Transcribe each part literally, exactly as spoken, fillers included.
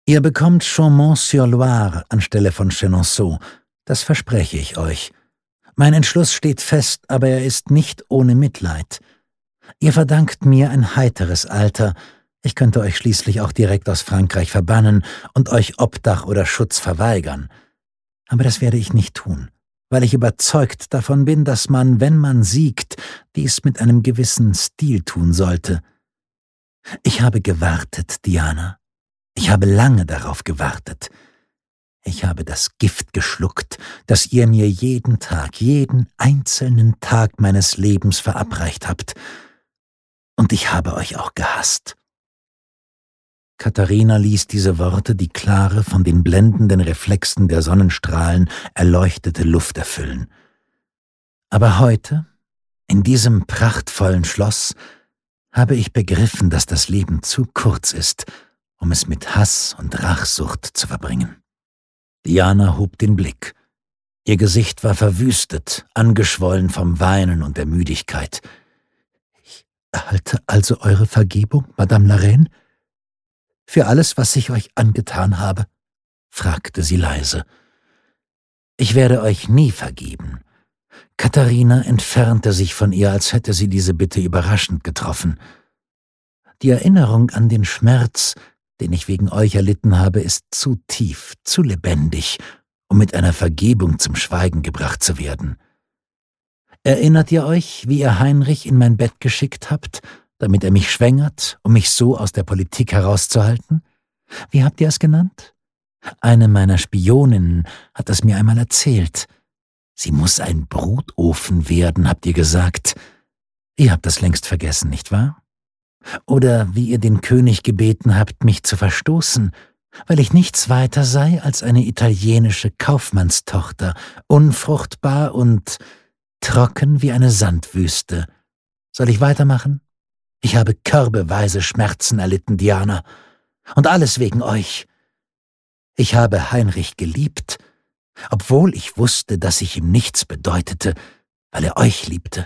Ihr bekommt Chaumont-sur-Loire anstelle von Chenonceau, das verspreche ich euch. Mein Entschluss steht fest, aber er ist nicht ohne Mitleid. Ihr verdankt mir ein heiteres Alter, ich könnte euch schließlich auch direkt aus Frankreich verbannen und euch Obdach oder Schutz verweigern. Aber das werde ich nicht tun, weil ich überzeugt davon bin, dass man, wenn man siegt, dies mit einem gewissen Stil tun sollte. Ich habe gewartet, Diana. Ich habe lange darauf gewartet. Ich habe das Gift geschluckt, das ihr mir jeden Tag, jeden einzelnen Tag meines Lebens verabreicht habt. Und ich habe euch auch gehasst. Katharina ließ diese Worte die klare, von den blendenden Reflexen der Sonnenstrahlen erleuchtete Luft erfüllen. Aber heute, in diesem prachtvollen Schloss, habe ich begriffen, dass das Leben zu kurz ist, um es mit Hass und Rachsucht zu verbringen. Diana hob den Blick. Ihr Gesicht war verwüstet, angeschwollen vom Weinen und der Müdigkeit. »Ich erhalte also eure Vergebung, Madame la Reine? Für alles, was ich euch angetan habe?« fragte sie leise. »Ich werde euch nie vergeben.« Katharina entfernte sich von ihr, als hätte sie diese Bitte überraschend getroffen. »Die Erinnerung an den Schmerz, den ich wegen euch erlitten habe, ist zu tief, zu lebendig, um mit einer Vergebung zum Schweigen gebracht zu werden. Erinnert ihr euch, wie ihr Heinrich in mein Bett geschickt habt, damit er mich schwängert, um mich so aus der Politik herauszuhalten? Wie habt ihr es genannt? Eine meiner Spioninnen hat es mir einmal erzählt. Sie muss ein Brutofen werden, habt ihr gesagt. Ihr habt das längst vergessen, nicht wahr? Oder wie ihr den König gebeten habt, mich zu verstoßen, weil ich nichts weiter sei als eine italienische Kaufmannstochter, unfruchtbar und trocken wie eine Sandwüste. Soll ich weitermachen? Ich habe körbeweise Schmerzen erlitten, Diana, und alles wegen euch. Ich habe Heinrich geliebt, obwohl ich wusste, dass ich ihm nichts bedeutete, weil er euch liebte.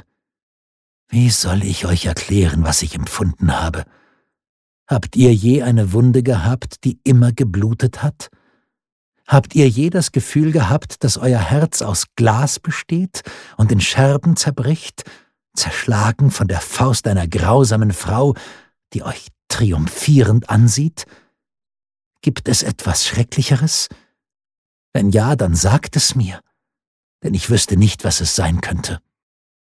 Wie soll ich euch erklären, was ich empfunden habe? Habt ihr je eine Wunde gehabt, die immer geblutet hat? Habt ihr je das Gefühl gehabt, dass euer Herz aus Glas besteht und in Scherben zerbricht, zerschlagen von der Faust einer grausamen Frau, die euch triumphierend ansieht? Gibt es etwas Schrecklicheres? Wenn ja, dann sagt es mir, denn ich wüsste nicht, was es sein könnte.